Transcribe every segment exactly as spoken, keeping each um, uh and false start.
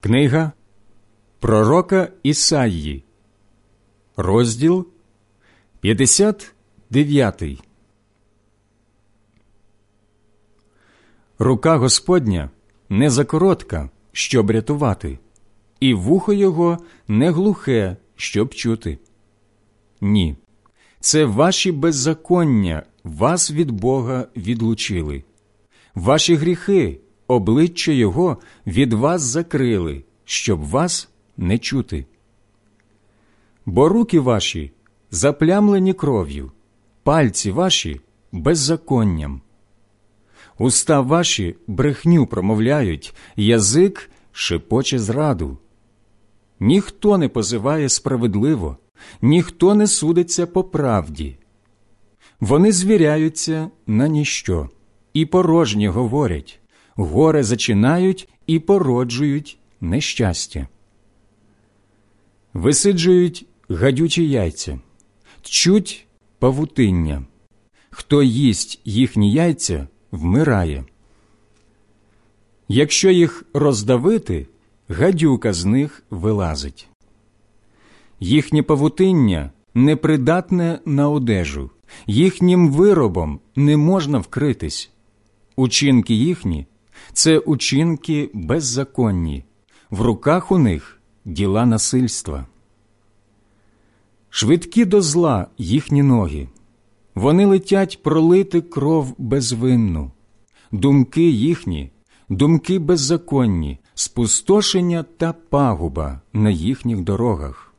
Книга пророка Ісаї, розділ п'ятдесят дев'ятий. Рука Господня не закоротка, щоб рятувати, і вухо його не глухе, щоб чути. Ні, це ваші беззаконня вас від Бога відлучили. Ваші гріхи обличчя його від вас закрили, щоб вас не чути. Бо руки ваші заплямлені кров'ю, пальці ваші беззаконням. Уста ваші брехню промовляють, язик шепоче зраду. Ніхто не позиває справедливо, ніхто не судиться по правді. Вони звіряються на ніщо і порожнє говорять, горе зачинають і породжують нещастя. Висиджують гадючі яйця, тчуть павутиння. Хто їсть їхні яйця, вмирає. Якщо їх роздавити, гадюка з них вилазить. Їхнє павутиння непридатне на одежу, їхнім виробом не можна вкритись. Учинки їхні – це учинки беззаконні, в руках у них діла насильства. Швидкі до зла їхні ноги, вони летять пролити кров безвинну. Думки їхні – думки беззаконні, спустошення та пагуба на їхніх дорогах.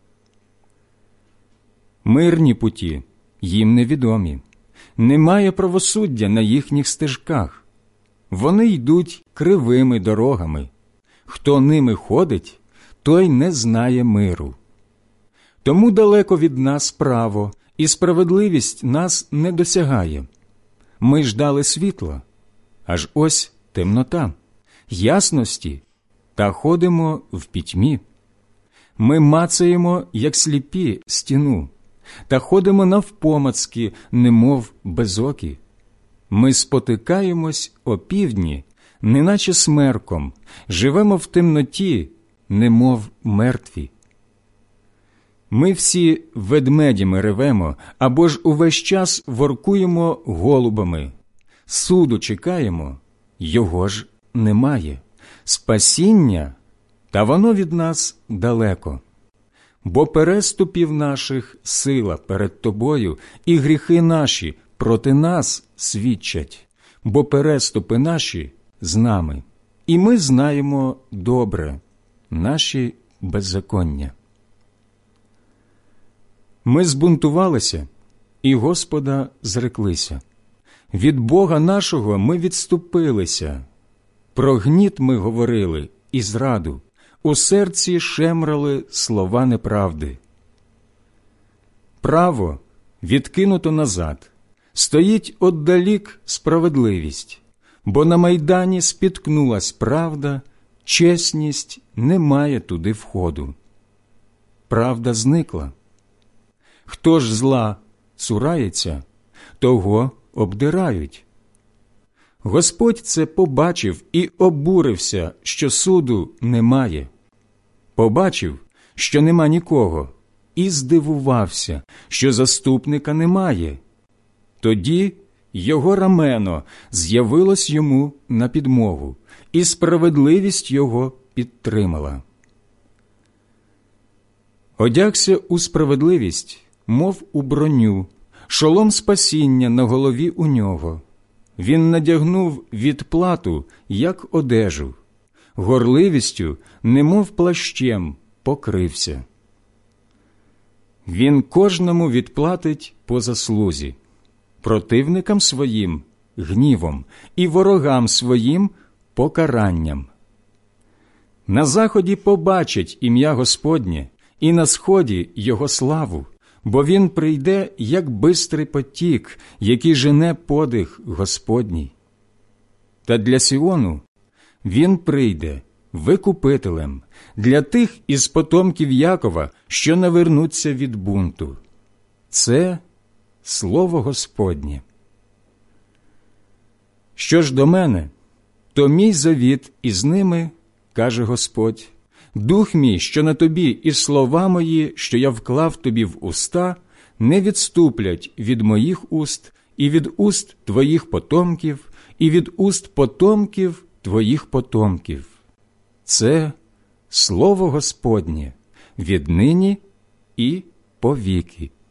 Мирні путі їм невідомі, немає правосуддя на їхніх стежках. Вони йдуть кривими дорогами. Хто ними ходить, той не знає миру. Тому далеко від нас право, і справедливість нас не досягає. Ми ждали світла, аж ось темнота, ясності, та ходимо в пітьмі. Ми мацаємо, як сліпі, стіну, та ходимо навпомацки, немов безокі. Ми спотикаємось опівдні, неначе смерком, живемо в темноті, немов мертві. Ми всі ведмедями ревемо, або ж увесь час воркуємо голубами. Суду чекаємо, його ж немає. Спасіння, та воно від нас далеко. Бо переступів наших сила перед тобою, і гріхи наші проти нас свідчать, бо переступи наші з нами, і ми знаємо добре наші беззаконня. Ми збунтувалися, і Господа зреклися. Від Бога нашого ми відступилися. Про гніт ми говорили і зраду, у серці шемрали слова неправди. Право відкинуто назад, стоїть отдалік справедливість, бо на майдані спіткнулась правда, чесність не має туди входу. Правда зникла. Хто ж зла цурається, того обдирають. Господь це побачив і обурився, що суду немає. Побачив, що нема нікого, і здивувався, що заступника немає. Тоді його рамено з'явилось йому на підмогу, і справедливість його підтримала. Одягся у справедливість, мов у броню, шолом спасіння на голові у нього. Він надягнув відплату, як одежу, горливістю, немов плащем, покрився. Він кожному відплатить по заслузі, противникам своїм – гнівом, і ворогам своїм – покаранням. На заході побачать ім'я Господнє, і на сході його славу, бо він прийде, як бистрий потік, який жене подих Господній. Та для Сіону він прийде викупителем, для тих із потомків Якова, що навернуться від бунту. Це слово Господнє. Що ж до мене, то мій завіт із ними, каже Господь, Дух мій, що на тобі, і слова мої, що я вклав тобі в уста, не відступлять від моїх уст, і від уст твоїх потомків, і від уст потомків твоїх потомків. Це слово Господнє віднині і повіки.